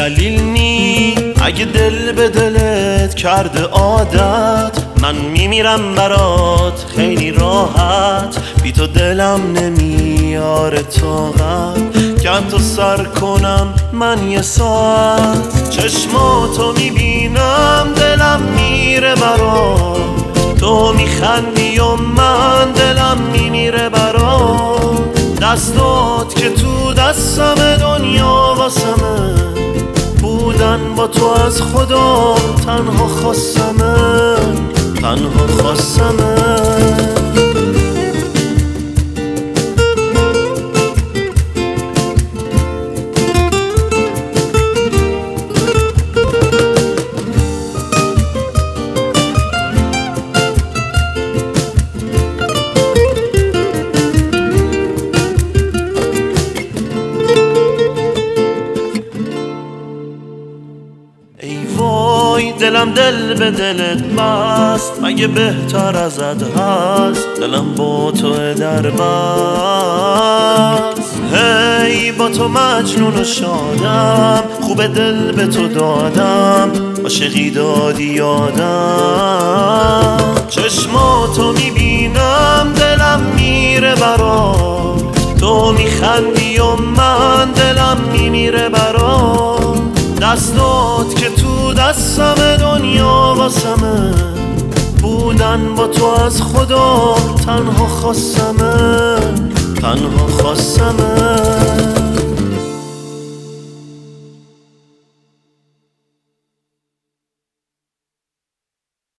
دلیل نی اگه دل به دلت کرده عادت، من میمیرم برات خیلی راحت. بی تو دلم نمیاره طاقت که تو سر کنم من یه ساعت. چشماتو میبینم دلم میره برات، تو میخندی و من دلم میمیره برات. دستات که تو دستم دنیا واسمه بودن، با تو از خدا تنها خواستمه، تنها خواستمه. ای وای دلم دل به دلت بست، مگه بهتر ازت هست؟ دلم با تو در بست. هی با تو مجنون و شادم، خوب دل به تو دادم، عاشقی دادی یادم. چشماتو میبینم دلم میره برات، تو میخندی و من دلم میمیره برات. دستات که تو دستم دنیا واسمه بودن، با تو از خدا تنها خواستمه، تنها خواستمه.